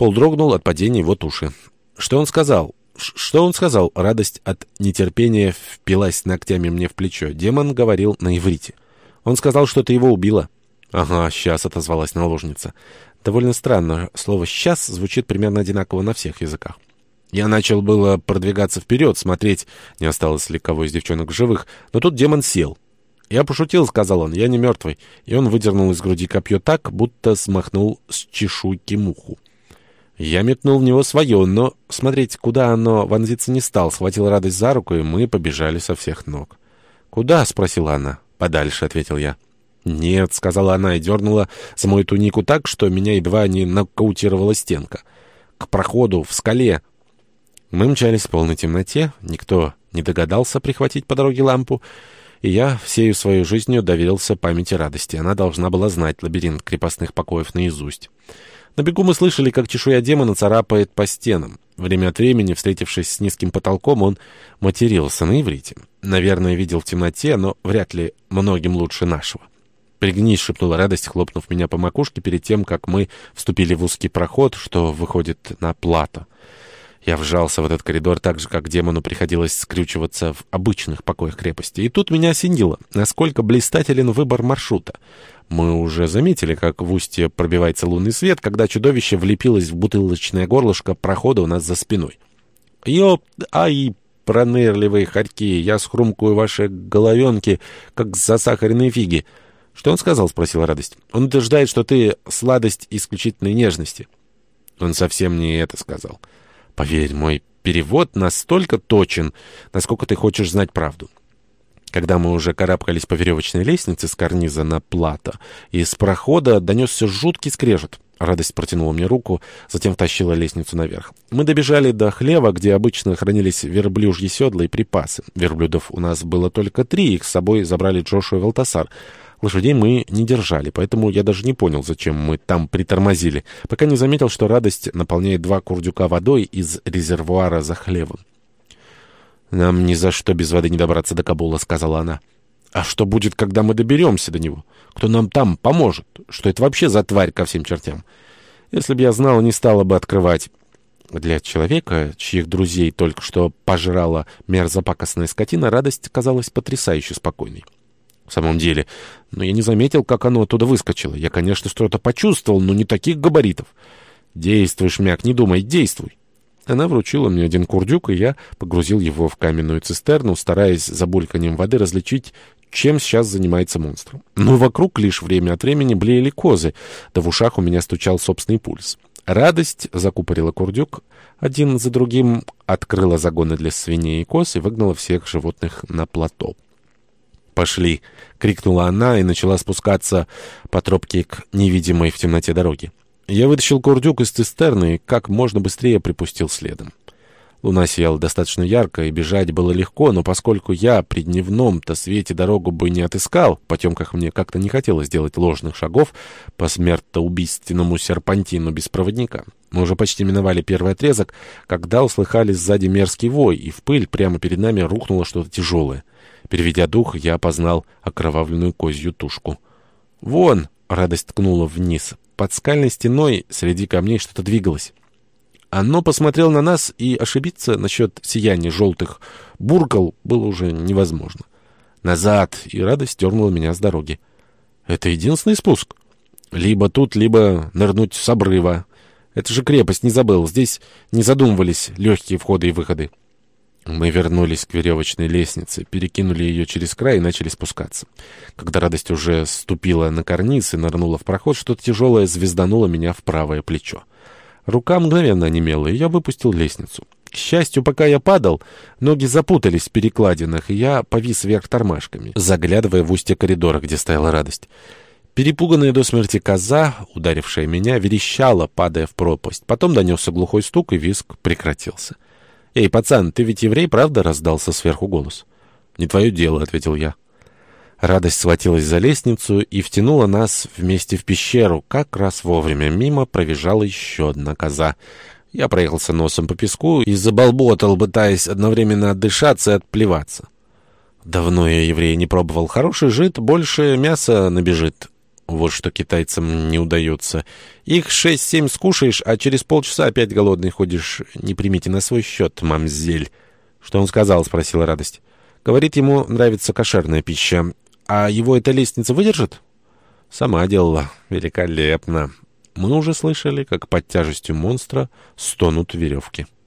Пол дрогнул от падения его туши. «Что он сказал?» «Что он сказал?» Радость от нетерпения впилась ногтями мне в плечо. Демон говорил на иврите. «Он сказал, что ты его убила». «Ага, сейчас», — отозвалась наложница. Довольно странно. Слово «сейчас» звучит примерно одинаково на всех языках. Я начал было продвигаться вперед, смотреть, не осталось ли кого из девчонок в живых, но тут демон сел. «Я пошутил», — сказал он, — «я не мертвый». И он выдернул из груди копье так, будто смахнул с чешуйки муху. Я метнул в него свое, но смотреть, куда оно вонзиться не стал, схватил Радость за руку, и мы побежали со всех ног. «Куда?» — спросила она. «Подальше», — ответил я. «Нет», — сказала она и дернула за мою тунику так, что меня едва не нокаутировала стенка. «К проходу, в скале». Мы мчались в полной темноте, никто не догадался прихватить по дороге лампу, и я всею своей жизнью доверился памяти Радости. Она должна была знать лабиринт крепостных покоев наизусть. На бегу мы слышали, как чешуя демона царапает по стенам. Время от времени, встретившись с низким потолком, он матерился на иврите. Наверное, видел в темноте, но вряд ли многим лучше нашего. «Пригнись», — шепнула Радость, хлопнув меня по макушке перед тем, как мы вступили в узкий проход, что выходит на плато. Я вжался в этот коридор так же, как демону приходилось скрючиваться в обычных покоях крепости. И тут меня осенило, насколько блистателен выбор маршрута. Мы уже заметили, как в устье пробивается лунный свет, когда чудовище влепилось в бутылочное горлышко прохода у нас за спиной. «Ай, пронырливые хорьки, я схрумкую ваши головенки, как засахаренные фиги». «Что он сказал?» — спросила Радость. «Он утверждает, что ты сладость исключительной нежности». «Он совсем не это сказал. Поверь, мой перевод настолько точен, насколько ты хочешь знать правду». Когда мы уже карабкались по веревочной лестнице с карниза на плато, из прохода донесся жуткий скрежет. Радость протянула мне руку, затем втащила лестницу наверх. Мы добежали до хлева, где обычно хранились верблюжьи седла и припасы. Верблюдов у нас было только 3, их с собой забрали Джошуа и Валтасар. Лошадей мы не держали, поэтому я даже не понял, зачем мы там притормозили, пока не заметил, что Радость наполняет 2 курдюка водой из резервуара за хлевом. «Нам ни за что без воды не добраться до Кабула», — сказала она. «А что будет, когда мы доберемся до него? Кто нам там поможет? Что это вообще за тварь ко всем чертям? Если бы я знала, не стала бы открывать». Для человека, чьих друзей только что пожрала мерзопакостная скотина, Радость казалась потрясающе спокойной. В самом деле, но я не заметил, как оно оттуда выскочило. Я, конечно, что-то почувствовал, но не таких габаритов. «Действуй, шмяк, не думай, действуй». Она вручила мне 1 курдюк, и я погрузил его в каменную цистерну, стараясь за бульканьем воды различить, чем сейчас занимается монстр. Но вокруг лишь время от времени блеяли козы, да в ушах у меня стучал собственный пульс. Радость закупорила курдюк один за другим, открыла загоны для свиней и коз и выгнала всех животных на плато. «Пошли!» — крикнула она и начала спускаться по тропке к невидимой в темноте дороге. Я вытащил курдюк из цистерны и как можно быстрее припустил следом. Луна сияла достаточно ярко, и бежать было легко, но поскольку я при дневном-то свете дорогу бы не отыскал, в потемках мне как-то не хотелось делать ложных шагов по смертоубийственному серпантину без проводника. Мы уже почти миновали первый отрезок, когда услыхали сзади мерзкий вой, и в пыль прямо перед нами рухнуло что-то тяжелое. Переведя дух, я опознал окровавленную козью тушку. «Вон!» — Радость ткнула вниз. Под скальной стеной среди камней что-то двигалось. Оно посмотрело на нас, и ошибиться насчет сияния желтых буркал было уже невозможно. «Назад!» — и Радость дернула меня с дороги. «Это единственный спуск? Либо тут, либо нырнуть с обрыва. Это же крепость, не забыл. Здесь не задумывались легкие входы и выходы». Мы вернулись к веревочной лестнице, перекинули ее через край и начали спускаться. Когда Радость уже ступила на карниз и нырнула в проход, что-то тяжелое звездануло меня в правое плечо. Рука мгновенно онемела, и я выпустил лестницу. К счастью, пока я падал, ноги запутались в перекладинах, и я повис вверх тормашками, заглядывая в устье коридора, где стояла Радость. Перепуганная до смерти коза, ударившая меня, верещала, падая в пропасть. Потом донесся глухой стук, и визг прекратился. «Эй, пацан, ты ведь еврей, правда?» — раздался сверху голос. «Не твое дело», — ответил я. Радость схватилась за лестницу и втянула нас вместе в пещеру. Как раз вовремя мимо пробежала еще одна коза. Я проехался носом по песку и заболботал, пытаясь одновременно отдышаться и отплеваться. Давно я еврея не пробовал. Хороший жид, больше мяса набежит. Вот что китайцам не удается. Их 6-7 скушаешь, а через полчаса опять голодный ходишь. Не примите на свой счет, мамзель. Что он сказал? — спросила Радость. Говорит, ему нравится кошерная пища. А его эта лестница выдержит? Сама делала. Великолепно. Мы уже слышали, как под тяжестью монстра стонут веревки.